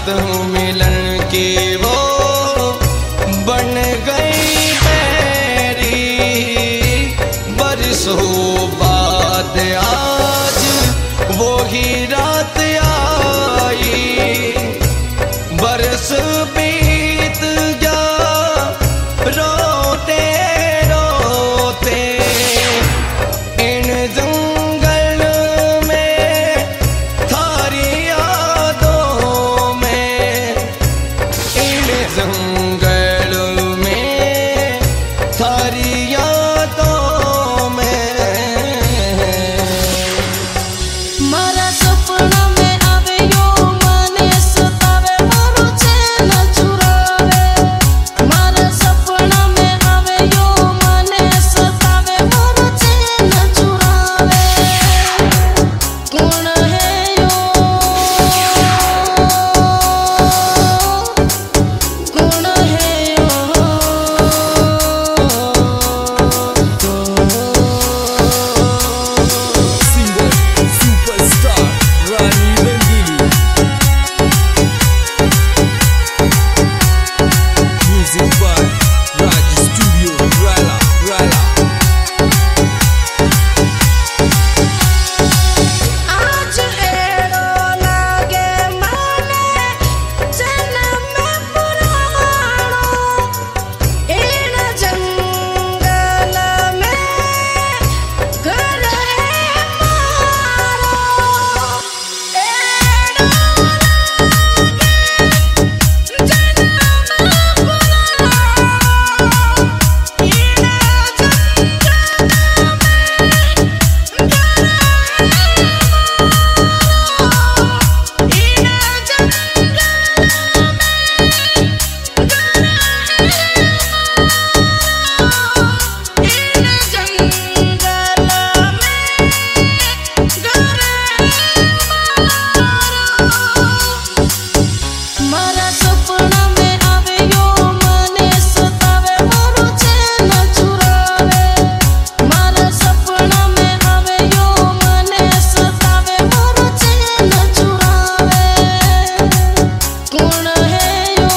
रात मिलन की वो बन गई मेरी, बरसों बाद आज वो ही रात आई। बरस बीत गया रोते रोते, इन जंगल में थारी यादों में, इन जंगल में थारी यादों में। मारा सपना में आवे यो मने सतावे, मारो चैन चुरावे। मारा सपना में आवे यो मने सतावे, मारो चैन चुरावे। कौन है यो, कौन है यो, Singer, superstar, Rani Rangili. Music by Raj Studio, Rala, Rala. आज एड़ो लागे माने जन्म पुराणो, इन जंगल में घर है मारो। एड़ो लागे जन्म पुराणो, इन मारा सपना में आवे यो मने सतावे, मारो चैन चुरावे। मारा सपना में आवे यो मने सतावे, मारो चैन चुरावे। कौन है यो,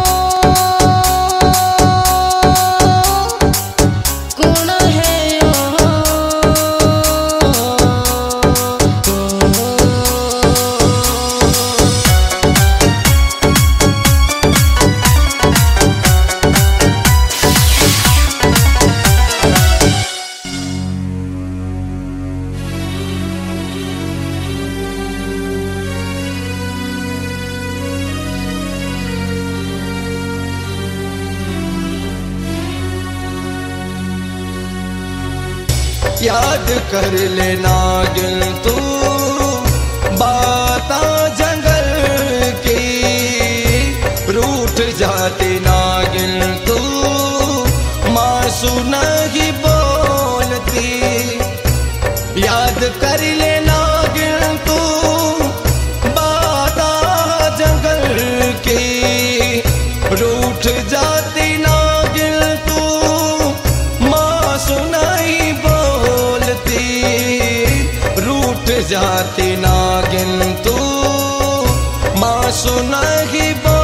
कौन है यो, याद कर ले नागिन तू बाता जंगल की, रूठ जाती नागिन तू मासू नहीं बोलती। याद कर ले नागिन तू बाता जंगल की, रूठ जाती नागिन तू मासू नहीं बोलती। रूठ जाती नागिन तू मासू नहीं बोलती।